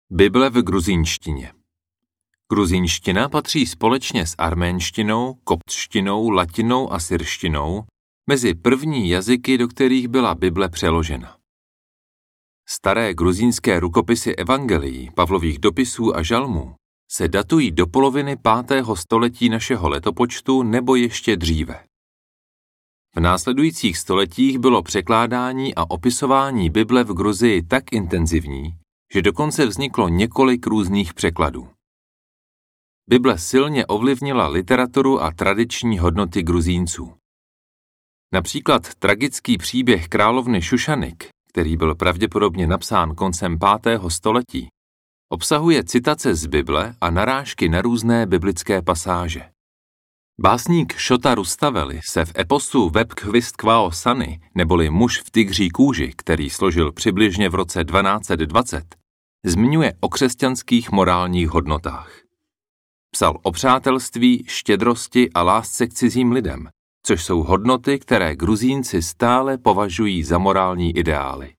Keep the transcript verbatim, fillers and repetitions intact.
Bible v gruzínštině. Gruzínština patří společně s arménštinou, koptštinou, latinou a syrštinou mezi první jazyky, do kterých byla Bible přeložena. Staré gruzínské rukopisy evangelií, Pavlových dopisů a žalmů se datují do poloviny pátého století našeho letopočtu nebo ještě dříve. V následujících stoletích bylo překládání a opisování Bible v Gruzii tak intenzivní, že dokonce vzniklo několik různých překladů. Bible silně ovlivnila literaturu a tradiční hodnoty Gruzínců. Například tragický příběh královny Šušanik, který byl pravděpodobně napsán koncem pátého století, obsahuje citace z Bible a narážky na různé biblické pasáže. Básník Šota Rustaveli se v eposu Webkvist Kvao Sany, neboli Muž v tygří kůži, který složil přibližně v roce dvanáct set dvacet, zmiňuje o křesťanských morálních hodnotách. Psal o přátelství, štědrosti a lásce k cizím lidem, což jsou hodnoty, které Gruzínci stále považují za morální ideály.